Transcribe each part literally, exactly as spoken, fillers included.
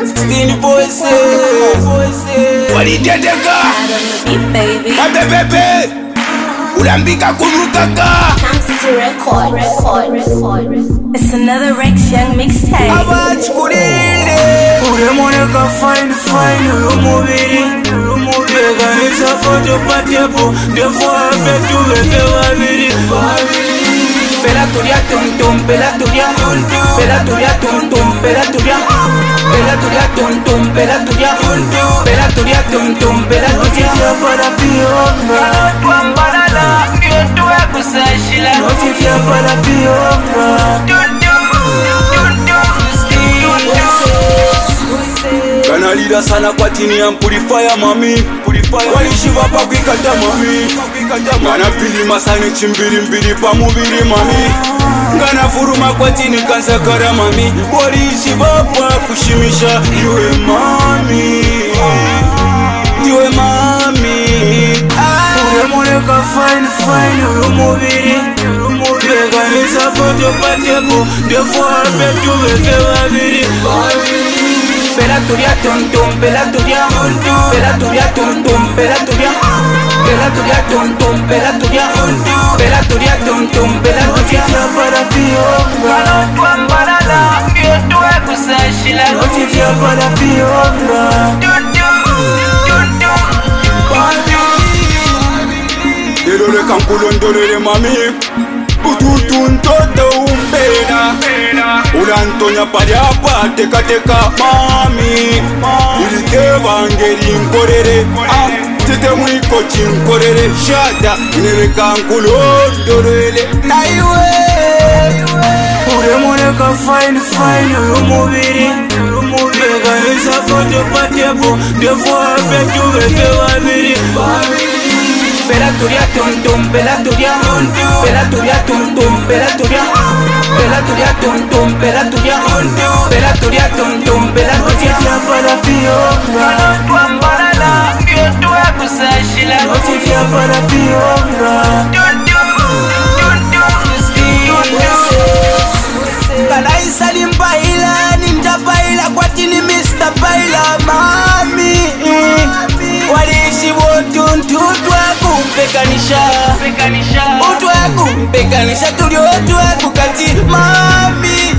Still voices. Walidedeka Kate bebe Ulambika kumukaka It's another Rex Young mixtape. Abach kurire Uremoneka fine fine urumubiri Beganiza foto patepo Defo hape tuveke wabiri Pela tuya tum tum, pela tuya Pela tuya tum tum, pela tuya Pela tuya tum tum, pela tuya Pela tuya tum tum, pela tuya Notifia para pionga Pambalala, kietu ya kusashila Notifia para pionga Kanalira sana kwa chini ya mpurifier mami Walishiva pa kuikata mami Ngana pili masane chimbiri mbiri pa mubiri mami Ngana furuma kwa chini kansakara mami Walishiva pa kushimisha Yue mami Yue mami Uremoneka fine fine urumubiri Beganiza foto patepo Defo hape tuveke wabiri Pela tuya tum tum, pela tuya Pela tuya tum tum, pela tuya Pela tuya tum tum, pela tuya Pela tuya tum tum, pela tuya Notifia para pionga Pambalala, kietu ya kusashila Notifia para pionga Erole kankulo ndolele mami Ututu ntoto umpena Ulantonya pari apa teka teka mami Iliteba ngeri nkorere Tete mwiko chinkorere Shada inere kankulo ndolele Naiwe Uremoneka fine fine urumubiri Beganiza foto patepo Defo hape tuveke wabiri Pela tuya tum tum, pela tuya Pela tuya tum tum, pela tuya Pela tuya tum tum, pela tuya Pela tuya tum tum, pela tuya Notifia para pionga Pambalala, kietu ya kusashila Notifia para pionga Kanaisa limbaila, nimtabaila kwa tini mister Baila mami Walishi wotu ntutwa kumpekanisha Utwa kumpekanisha tuli otwa kukati mami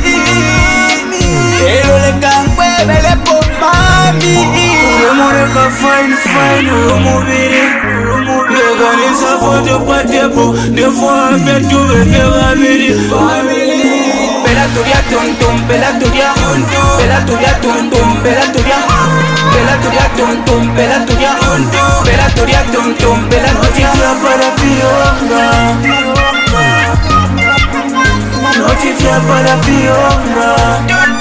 Elole kankwe belepo mami Uremoneka fine fine urumubiri Beganiza foto patepo Defo hape tuveke wabiri Pela tuya tum tum, pela tuya Pela tuya tum tum, pela tuya Pela tuya tum tum, pela tuya Pela tuya tum tum, pela tuya Notifia para pionga Notifia para pionga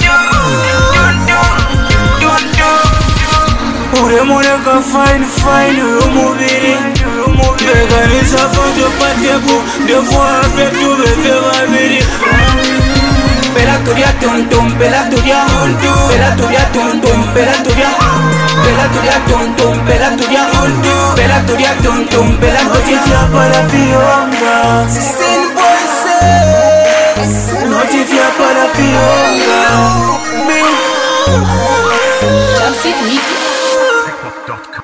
Uremoneka fine fine urumubiri Beganiza foto patepo Defo hape tuveke wabiri Pela tuya tum tum, pela tuya Pela tuya tum tum, pela tuya Pela tuya tum tum, pela tuya Pela tuya tum tum, pela tuya Notifia para pionga Still voices Notifia para pionga Jumpsuit Media.